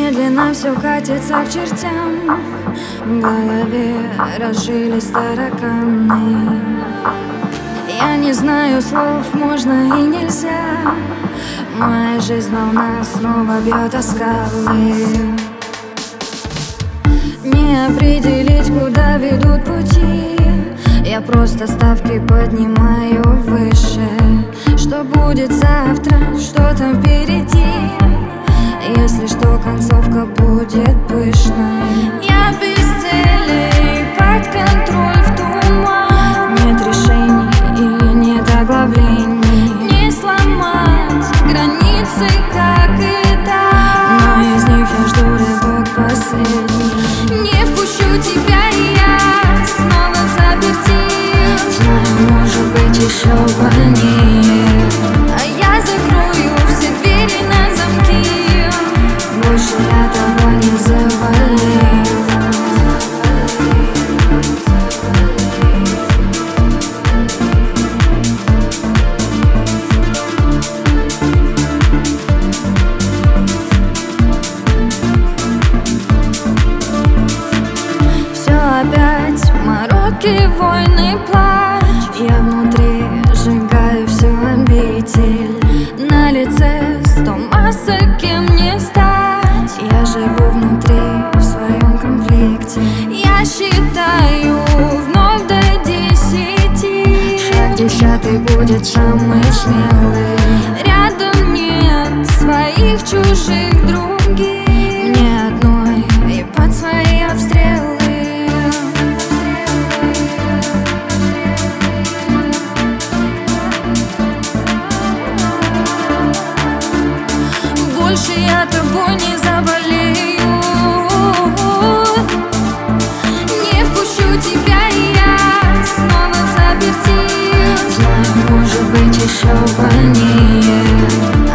Медленно все катится к чертям, в голове разжились тараканы. Я не знаю слов, можно и нельзя. Моя жизнь волна снова бьет о скалы. Не определить, куда ведут пути. Я просто ставки поднимаю выше. Что будет завтра, что там впереди? Если что, концовка будет пышной. Я без цели, под контроль в туман. Нет решений и нет оглавлений. Не сломать границы, как и так. Но из них я жду рывок последний. Не впущу тебя, и я снова в заперти. Знаю, может быть еще больнее. А я закрою все двери на замки. Больше я того не завалил. Все опять мороки, войны, плач. Я внутри сжигаю всю обитель. На лице 100 масок, кем не стать. Я живу внутри в своем конфликте. Я считаю вновь до 10. Шаг 10 будет самый смелый. Рядом нет своих, чужих, других. Мне одной и под свои обстрелы. Больше я тобой не заболею. Не впущу тебя, и я снова в заперти. Знаю, может быть еще больнее.